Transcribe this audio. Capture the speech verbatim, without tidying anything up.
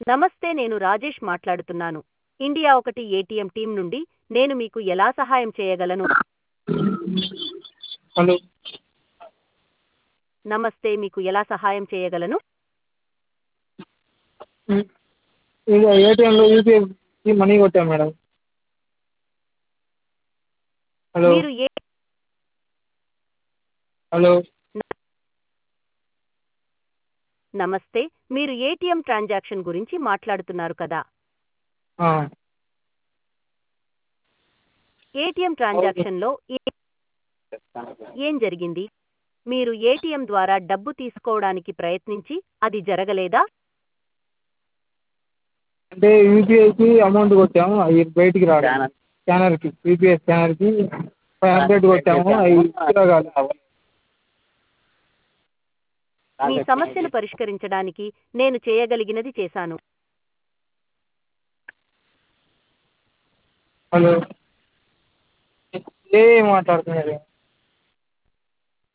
నమస్తే, నేను రాజేష్ మాట్లాడుతున్నాను. ఇండియా ఒకటి ఏటీఎం టీం నుండి. నేను మీకు ఎలా సహాయం చేయగలను? హలో. నమస్తే, మీకు ఎలా సహాయం చేయగలను? హ్మ్. ఇగ ఏటీఎంలో యూపీఐకి మనీ కొట్టాం మేడం. హలో. మీరు ఏ హలో. న- నమస్తే, మీరు ఏటీఎం ట్రాన్సాక్షన్ గురించి మాట్లాడుతున్నారు కదా? ఆ! ఏటీఎం అవును. ట్రాన్సాక్షన్లో ఏ- ఏం జరిగింది? మీరు ఏటీఎం ద్వారా డబ్బు తీసుకోవడానికి ప్రయత్నించి అది జరగలేదా? అంటే యూపీఐకి అమౌంట్ కొట్టాము. అయి బయటికి రాలేదు. స్కానర్‌కి యూపీఐ స్కానర్‌కి ఐదు వందలు కొట్టాము. అయి విత్‌డ్రా కాలేదు. మీ సమస్యను పరిష్కరించడానికి నేను చేయగలిగినది చేశాను. హలో. ఏ మాట్లాడుతున్నారు?